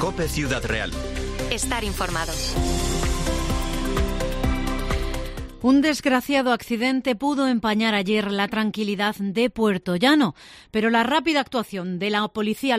COPE Ciudad Real. Estar informado. Un desgraciado accidente pudo empañar ayer la tranquilidad de Puertollano, pero la rápida actuación de un policía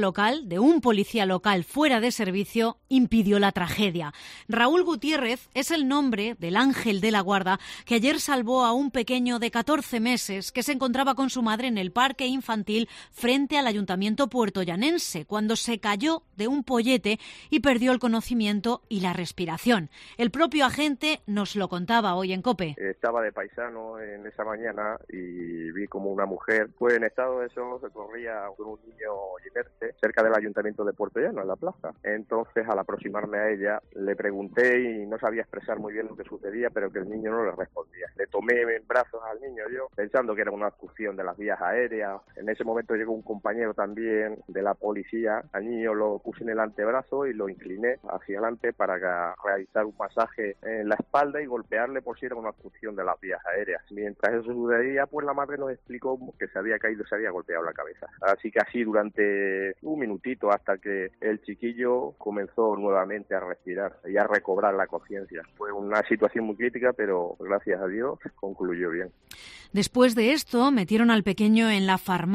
local fuera de servicio impidió la tragedia. Raúl Gutiérrez es el nombre del ángel de la guarda que ayer salvó a un pequeño de 14 meses que se encontraba con su madre en el parque infantil frente al ayuntamiento puertollanense cuando se cayó de un pollete y perdió el conocimiento y la respiración. El propio agente nos lo contaba hoy en COPE. Estaba de paisano en esa mañana y vi como una mujer, pues en estado de shock, se corría con un niño inerte cerca del ayuntamiento de Puertollano, en la plaza. Entonces, al aproximarme a ella, le pregunté y no sabía expresar muy bien lo que sucedía, pero que el niño no le respondía. Le tomé en brazos al niño yo, pensando que era una obstrucción de las vías aéreas. En ese momento llegó un compañero también de la policía. Al niño lo puse en el antebrazo y lo incliné hacia adelante para realizar un masaje en la espalda y golpearle por si era una obstrucción de las vías aéreas. Mientras eso sucedía, pues la madre nos explicó que se había caído, se había golpeado la cabeza. Así que así durante un minutito hasta que el chiquillo comenzó nuevamente a respirar y a recobrar la conciencia. Fue una situación muy crítica, pero gracias a Dios concluyó bien. Después de esto, metieron al pequeño en una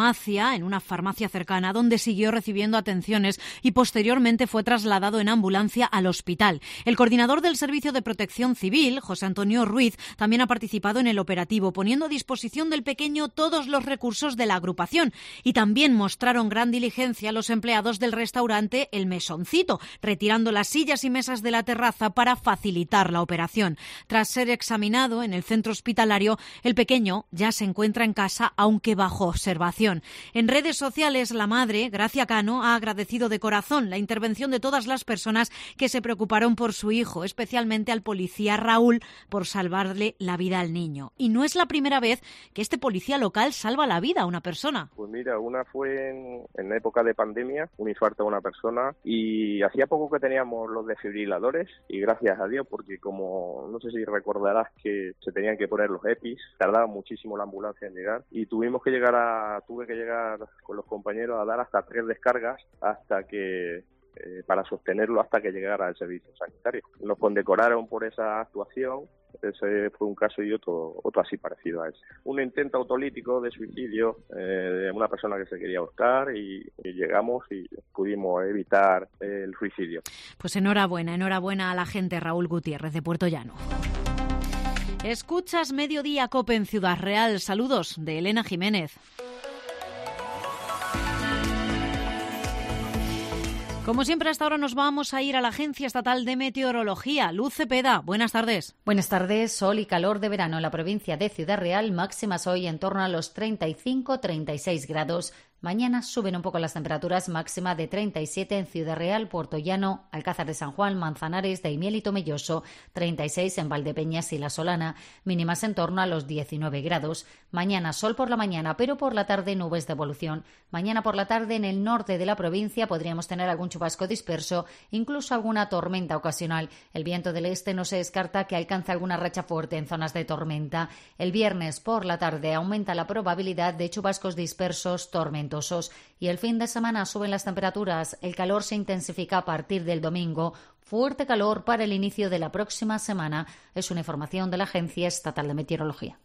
farmacia cercana, donde siguió recibiendo atenciones y posteriormente fue trasladado en ambulancia al hospital. El coordinador del Servicio de Protección Civil, José Antonio Ruiz, también ha participado en el operativo, poniendo a disposición del pequeño todos los recursos de la agrupación. Y también mostraron gran diligencia los empleados del restaurante El Mesoncito, retirando las sillas y mesas de la terraza para facilitar la operación. Tras ser examinado en el centro hospitalario, el pequeño ya se encuentra en casa, aunque bajo observación. En redes sociales, la madre, Gracia Cano, ha agradecido de corazón la intervención de todas las personas que se preocuparon por su hijo, especialmente al policía Raúl, por salvarle la vida al niño. Y no es la primera vez que este policía local salva la vida a una persona. Pues mira, una fue en época de pandemia, un infarto a una persona, y hacía poco que teníamos los desfibriladores, y gracias a Dios, porque como no sé si recordarás que se tenían que poner los EPIs, tardaba muchísimo la ambulancia en llegar, y tuve que llegar con los compañeros a dar hasta 3 descargas para sostenerlo hasta que llegara al servicio sanitario. Nos condecoraron por esa actuación. Ese fue un caso y otro así parecido a ese. Un intento autolítico de suicidio de una persona que se quería ahorcar y llegamos y pudimos evitar el suicidio. Pues enhorabuena a la gente Raúl Gutiérrez de Puertollano. Escuchas Mediodía COPE en Ciudad Real. Saludos de Elena Jiménez. Como siempre, hasta ahora nos vamos a ir a la Agencia Estatal de Meteorología. Luz Cepeda, buenas tardes. Buenas tardes. Sol y calor de verano en la provincia de Ciudad Real, máximas hoy en torno a los 35-36 grados. Mañana suben un poco las temperaturas, máxima de 37 en Ciudad Real, Puertollano, Alcázar de San Juan, Manzanares, Daimiel y Tomelloso, 36 en Valdepeñas y La Solana, mínimas en torno a los 19 grados. Mañana sol por la mañana, pero por la tarde nubes de evolución. Mañana por la tarde en el norte de la provincia podríamos tener algún chubasco disperso, incluso alguna tormenta ocasional. El viento del este no se descarta que alcance alguna racha fuerte en zonas de tormenta. El viernes por la tarde aumenta la probabilidad de chubascos dispersos tormentosos. Y el fin de semana suben las temperaturas. El calor se intensifica a partir del domingo. Fuerte calor para el inicio de la próxima semana. Es una información de la Agencia Estatal de Meteorología.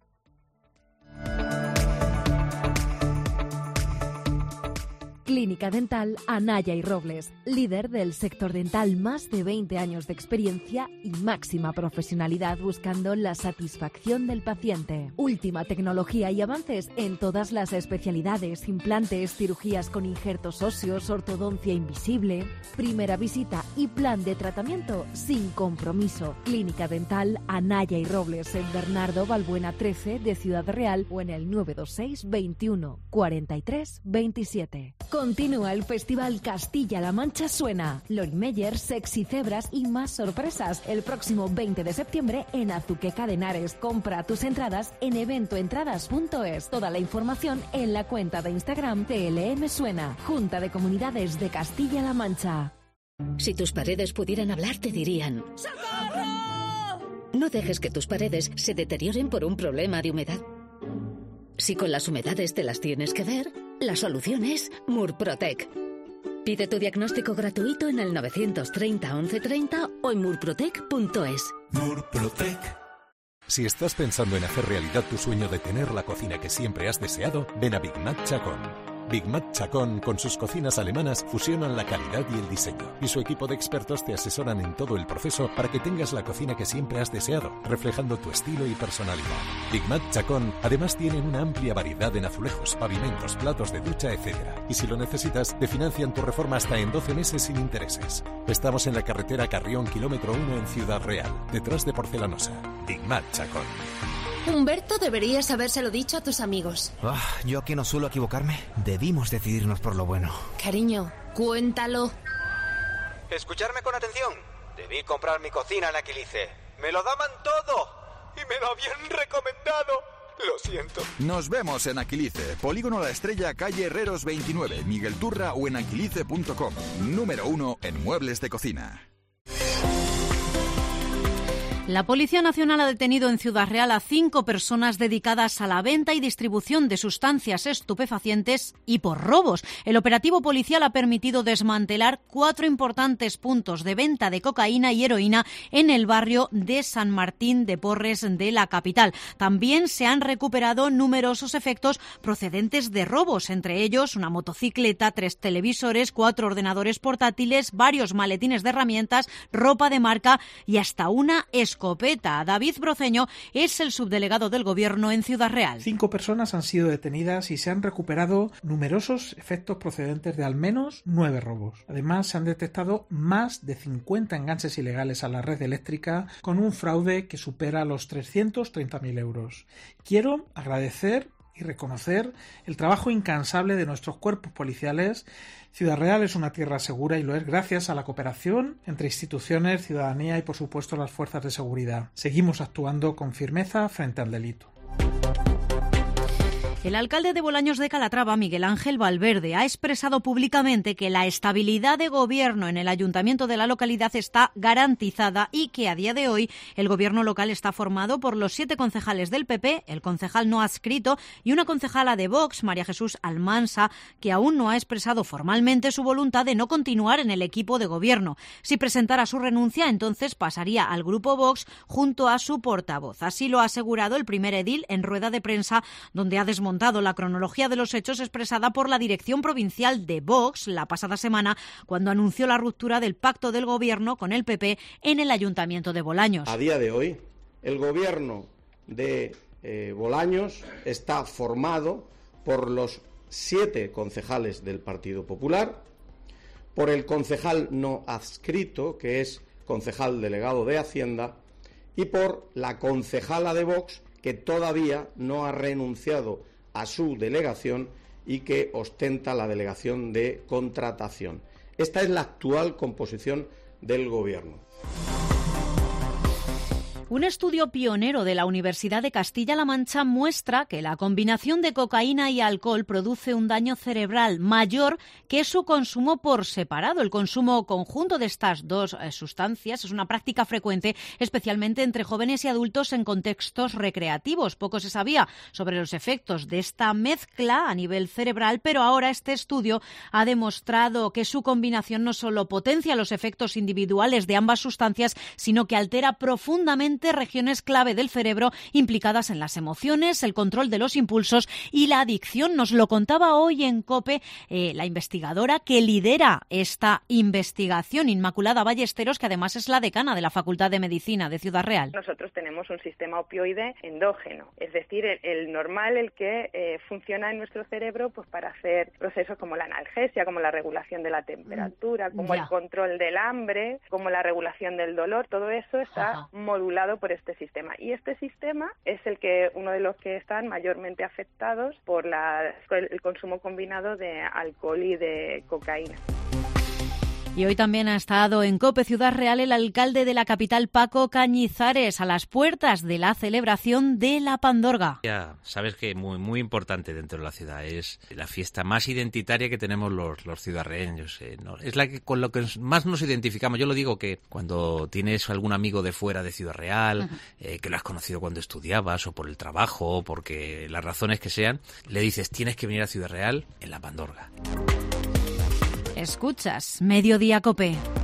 Clínica Dental Anaya y Robles, líder del sector dental, más de 20 años de experiencia y máxima profesionalidad buscando la satisfacción del paciente. Última tecnología y avances en todas las especialidades, implantes, cirugías con injertos óseos, ortodoncia invisible. Primera visita y plan de tratamiento sin compromiso. Clínica Dental Anaya y Robles en Bernardo Balbuena 13 de Ciudad Real o en el 926 21 43 27. Continúa el Festival Castilla-La Mancha Suena. Lori Meyer, Sexy Cebras y más sorpresas el próximo 20 de septiembre en Azuqueca de Henares. Compra tus entradas en eventoentradas.es. Toda la información en la cuenta de Instagram TLM Suena. Junta de Comunidades de Castilla-La Mancha. Si tus paredes pudieran hablar, te dirían: ¡socorro! No dejes que tus paredes se deterioren por un problema de humedad. Si con las humedades te las tienes que ver, la solución es Murprotec. Pide tu diagnóstico gratuito en el 930 1130 o en murprotec.es. Murprotec. Si estás pensando en hacer realidad tu sueño de tener la cocina que siempre has deseado, ven a Big Mac Chacón. Big Mac Chacón, con sus cocinas alemanas, fusionan la calidad y el diseño. Y su equipo de expertos te asesoran en todo el proceso para que tengas la cocina que siempre has deseado, reflejando tu estilo y personalidad. Big Mac Chacón, además, tienen una amplia variedad en azulejos, pavimentos, platos de ducha, etc. Y si lo necesitas, te financian tu reforma hasta en 12 meses sin intereses. Estamos en la carretera Carrión, kilómetro 1 en Ciudad Real, detrás de Porcelanosa. Big Mac Chacón. Humberto, deberías habérselo dicho a tus amigos. Yo que no suelo equivocarme, debimos decidirnos por lo bueno. Cariño, cuéntalo. Escucharme con atención. Debí comprar mi cocina en Aquilice. Me lo daban todo y me lo habían recomendado. Lo siento. Nos vemos en Aquilice, Polígono La Estrella, calle Herreros 29, Miguel Turra o en aquilice.com. Número 1 en muebles de cocina. La Policía Nacional ha detenido en Ciudad Real a 5 personas dedicadas a la venta y distribución de sustancias estupefacientes y por robos. El operativo policial ha permitido desmantelar 4 importantes puntos de venta de cocaína y heroína en el barrio de San Martín de Porres de la capital. También se han recuperado numerosos efectos procedentes de robos, entre ellos una motocicleta, 3 televisores, 4 ordenadores portátiles, varios maletines de herramientas, ropa de marca y hasta una escopeta. David Broceño es el subdelegado del Gobierno en Ciudad Real. 5 personas han sido detenidas y se han recuperado numerosos efectos procedentes de al menos 9 robos. Además, se han detectado más de 50 enganches ilegales a la red eléctrica con un fraude que supera los 330.000 euros. Quiero agradecer y reconocer el trabajo incansable de nuestros cuerpos policiales. Ciudad Real es una tierra segura y lo es gracias a la cooperación entre instituciones, ciudadanía y, por supuesto, las fuerzas de seguridad. Seguimos actuando con firmeza frente al delito. El alcalde de Bolaños de Calatrava, Miguel Ángel Valverde, ha expresado públicamente que la estabilidad de gobierno en el ayuntamiento de la localidad está garantizada y que a día de hoy el gobierno local está formado por los 7 concejales del PP, el concejal no adscrito y una concejala de Vox, María Jesús Almansa, que aún no ha expresado formalmente su voluntad de no continuar en el equipo de gobierno. Si presentara su renuncia, entonces pasaría al grupo Vox junto a su portavoz. Así lo ha asegurado el primer edil en rueda de prensa, donde ha desmontado la cronología de los hechos expresada por la dirección provincial de Vox la pasada semana, cuando anunció la ruptura del pacto del gobierno con el PP en el ayuntamiento de Bolaños. A día de hoy, el gobierno de Bolaños está formado por los 7 concejales del Partido Popular, por el concejal no adscrito, que es concejal delegado de Hacienda, y por la concejala de Vox, que todavía no ha renunciado a su delegación y que ostenta la delegación de contratación. Esta es la actual composición del gobierno. Un estudio pionero de la Universidad de Castilla-La Mancha muestra que la combinación de cocaína y alcohol produce un daño cerebral mayor que su consumo por separado. El consumo conjunto de estas dos sustancias es una práctica frecuente, especialmente entre jóvenes y adultos en contextos recreativos. Poco se sabía sobre los efectos de esta mezcla a nivel cerebral, pero ahora este estudio ha demostrado que su combinación no solo potencia los efectos individuales de ambas sustancias, sino que altera profundamente regiones clave del cerebro implicadas en las emociones, el control de los impulsos y la adicción. Nos lo contaba hoy en COPE la investigadora que lidera esta investigación, Inmaculada Ballesteros, que además es la decana de la Facultad de Medicina de Ciudad Real. Nosotros tenemos un sistema opioide endógeno, es decir, el normal, el que funciona en nuestro cerebro pues para hacer procesos como la analgesia, como la regulación de la temperatura, como el control del hambre, como la regulación del dolor. Todo eso está modulado por este sistema, y este sistema es uno de los que están mayormente afectados por el consumo combinado de alcohol y de cocaína. Y hoy también ha estado en COPE Ciudad Real el alcalde de la capital, Paco Cañizares, a las puertas de la celebración de la Pandorga. Ya sabes que muy importante dentro de la ciudad, es la fiesta más identitaria que tenemos los ciudadraeños. Es la que con lo que más nos identificamos. Yo lo digo, que cuando tienes algún amigo de fuera de Ciudad Real, que lo has conocido cuando estudiabas o por el trabajo o porque las razones que sean, le dices tienes que venir a Ciudad Real en la Pandorga. Escuchas Mediodía COPE.